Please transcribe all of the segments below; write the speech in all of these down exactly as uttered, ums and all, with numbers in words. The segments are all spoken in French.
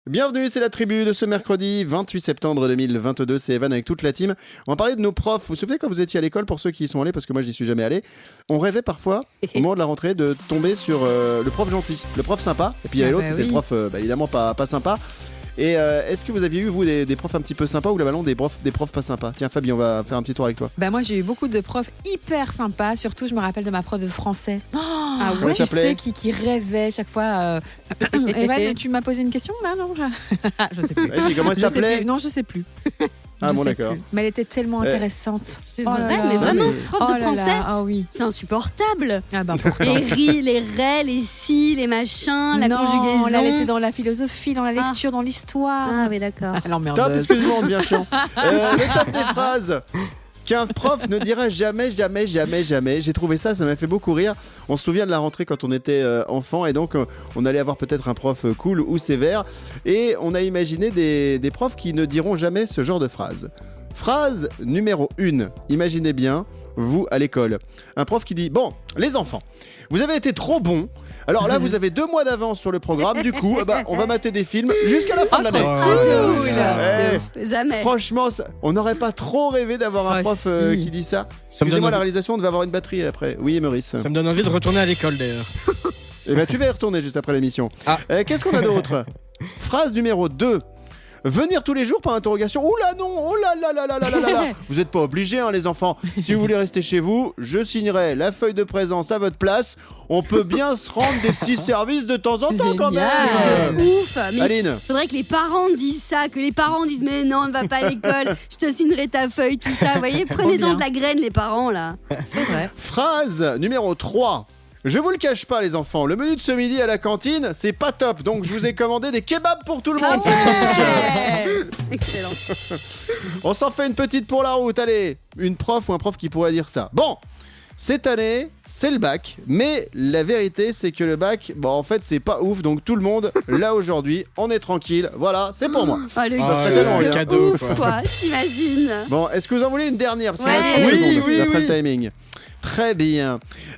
Bienvenue, c'est la tribu de ce mercredi vingt-huit septembre deux mille vingt-deux, c'est Evan avec toute la team. On va parler de nos profs. Vous vous souvenez quand vous étiez à l'école, pour ceux qui y sont allés, parce que moi je n'y suis jamais allé, on rêvait parfois, au moment de la rentrée, de tomber sur euh, le prof gentil, le prof sympa, et puis il y avait Ah l'autre, bah c'était oui. le prof euh, bah, évidemment pas, pas sympa. Et euh, est-ce que vous aviez eu, vous, des, des profs un petit peu sympas ou le ballon des profs, des profs pas sympas? Tiens Fabien, on va faire un petit tour avec toi. Bah moi j'ai eu beaucoup de profs hyper sympas, surtout je me rappelle de ma prof de français. Oh, Ah ouais, tu ça plaît sais, qui, qui rêvait chaque fois. Euh... Evan, tu m'as posé une question là, non? Je sais plus. Et puis, comment elle Je sais s'appelait? plus. Non, je sais plus. Ah Je bon, sais d'accord. plus. Mais elle était tellement Euh, intéressante. C'est Oh là vrai, là. mais vraiment, mais- prof Oh de là français, là, ah oui. c'est insupportable. Ah bah pourtant. Les ri, les ré, les si, les machins, la non, conjugaison. là, elle était dans la philosophie, dans la lecture, dans l'histoire. Ah oui, d'accord. Elle Top, emmerdeuse. excuse-moi, bien chiant. Euh, le top des phrases qu'un prof ne dira jamais, jamais, jamais, jamais. J'ai trouvé ça, ça m'a fait beaucoup rire. On se souvient de la rentrée quand on était euh, enfant et donc euh, on allait avoir peut-être un prof euh, cool ou sévère et on a imaginé des, des profs qui ne diront jamais ce genre de phrase. Phrase numéro un. Imaginez bien, vous à l'école. Un prof qui dit « Bon, les enfants, vous avez été trop bons. Alors là, vous avez deux mois d'avance sur le programme. Du coup, eh ben, on va mater des films jusqu'à la fin de l'année. Cool. Eh, Jamais. Franchement, ça- on n'aurait pas trop rêvé d'avoir un Ah, prof si. euh, qui dit ça. Ça me, donne Excusez-moi, la envie, réalisation, on devait avoir une batterie après. Oui, Maurice. ça me donne envie de retourner à l'école d'ailleurs. Eh ben, tu vas y retourner juste après l'émission. Ah. Euh, Qu'est-ce qu'on a d'autre? Phrase numéro deux. Venir tous les jours par interrogation. Ouh là non, oh là là là là là là là là. Vous n'êtes pas obligés, hein, les enfants. Si vous voulez rester chez vous, je signerai la feuille de présence à votre place. On peut bien se rendre des petits services de temps en temps quand Génial. même. Ouf. Mais Aline. faudrait que les parents disent ça, que les parents disent mais non, ne va pas à l'école, je te signerai ta feuille, tout ça. Vous voyez, prenez-en bien. de la graine, les parents là. C'est vrai. Phrase numéro trois. Je vous le cache pas, les enfants, le menu de ce midi à la cantine, c'est pas top, donc je vous ai commandé des kebabs pour tout le monde. ce midi. Excellent. On s'en fait une petite pour la route, allez. Une prof ou un prof qui pourrait dire ça. Bon, cette année, c'est le bac, mais la vérité, c'est que le bac, bon, en fait, c'est pas ouf, donc tout le monde, là aujourd'hui, on est tranquille. Voilà, c'est pour moi. Oh, le Ah, kiff le de cadeau, ouf, quoi. quoi. T'imagines? Bon, est-ce que vous en voulez une dernière? Parce qu'il Ouais. reste trente Oui, secondes, oui, d'après oui. le timing. Très bien.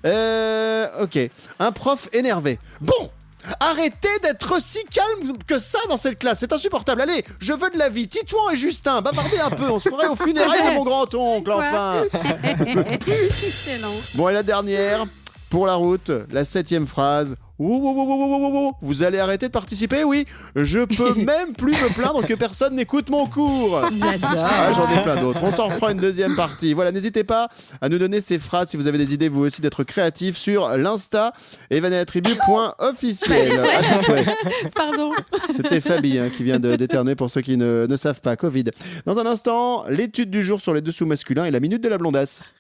Euh, ok. Un prof énervé. Bon, arrêtez d'être si calme que ça dans cette classe. C'est insupportable. Allez, je veux de la vie. Titouan et Justin, bavardez un peu. On se ferait aux funérailles de mon grand-oncle, enfin. Excellent. Bon, et la dernière, pour la route, la septième phrase. Ouh, ouh, ouh, ouh, ouh, ouh, ouh. Vous allez arrêter de participer? Oui. Je peux même plus me plaindre que personne n'écoute mon cours. J'adore. Ah, j'en ai plein d'autres. On s'en fera une deuxième partie. Voilà, n'hésitez pas à nous donner ces phrases si vous avez des idées, vous aussi, d'être créatifs sur l'Insta evanelatribu point officiel. À tes souhaits. Pardon. C'était Fabi hein, qui vient de d'éternuer pour ceux qui ne, ne savent pas. Covid. Dans un instant, l'étude du jour sur les dessous masculins et la minute de la blondasse.